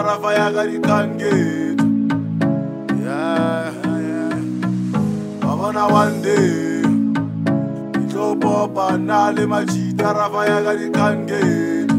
majitara faya ga dikangate. Yeah, yeah. Babona one day itlo popa na le majitara faya ga dikangate.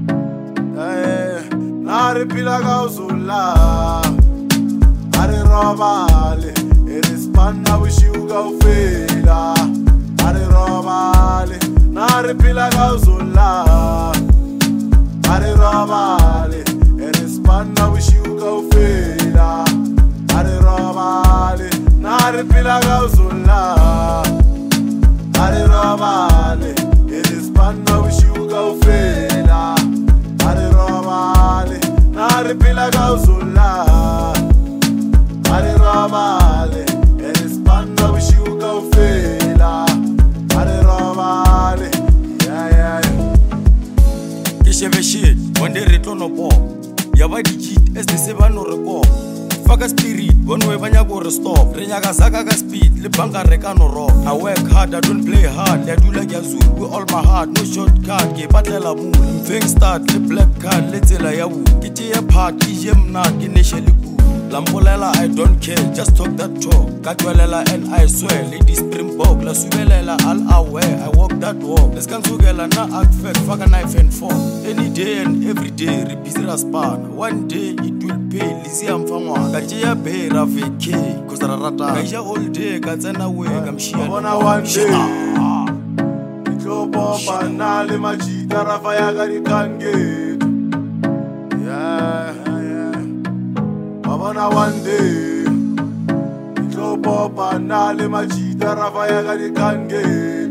Na re pila ka uzola, are robale, erespanna wishuga ufela, are robale, na re pila ka uzola, are robale, erespanna wishuga ufela, are robale, na re pila ka uzola, are robale, erespanna wishuga ufela, are robale, na re pila ka uzola, are robale, erespanna wishuga ufela, are robale, yeah yeah yeah. Kisheve shit, one day return no pop. Yaba digit, as they say no record. Fuck a spirit, one way when you go restore. Renyaga zaga ga speed, le banga reka no rock. I work hard, I don't play hard. I do like Yazoo, with all my heart, no shortcut. Ke patela moon, thing start, the black card, let's say la yawu. Kiti a part, kijem na, kinesheli ku. Lambolela, I don't care, just talk that talk. Katwalela and I swear, lady Springbok, la subelela, all aware, I walk that walk. Let's can sugela na act fact, fuck a knife and fork. Any day and every day, repeat a span. One day it will pay, Lizzie am fama. Kajia be raveke, cause rata. Kaja all day, Kazana way, Gamshia. Babona one day itlo popa na le majitara faya ga dikangate. Yeah, yeah. Babona one day itlo popa na le majitara faya ga dikangate.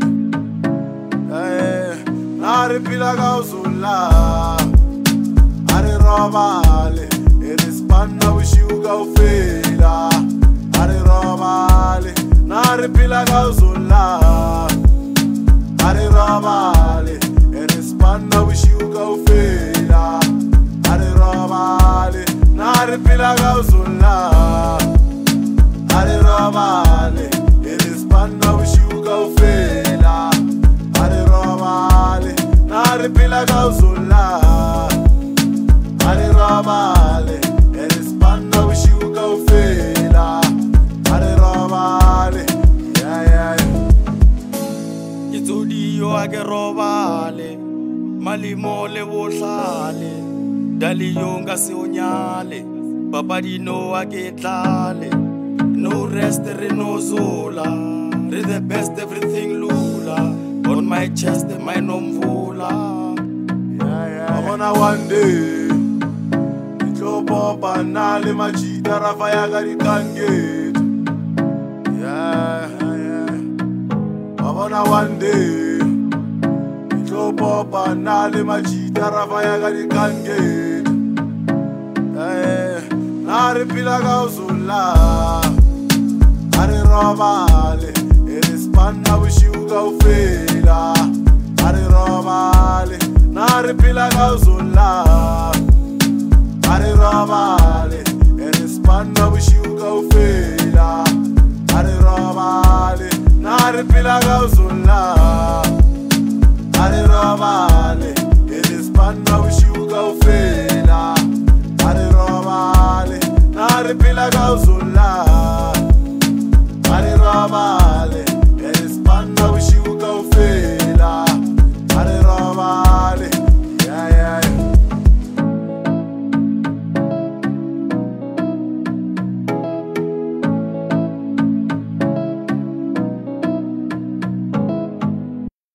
Na re pila ka uzola, are robale, erespanna wishuga ufela, are robale, na re pila ka uzola, are robale, erespanna wishuga ufela, are robale, na re pila ka uzola, are robale, erespanna wishuga ufela, are robale, na re pila ka uzola, are robale, erespanna wishuga ufela, are robale, yeah yeah yeah. It's audio ake robale, malimo le bohlale, dali yonga se onyale, papadi no ake tlale, no rest re no zola, re the best everything lula, on my chest my nomvula. Yeah yeah. Babona one day itlo popa na le majitara faya ga dikangate. Yeah yeah. Babona one day itlo popa na le majitara faya ga dikangate. Na re pila ka uzola, are robale, erespanna wishuga ufela, are robale, na re pila ka uzola, are robale, erespanna wishuga ufela, are robale, na re pila ka uzola, are robale,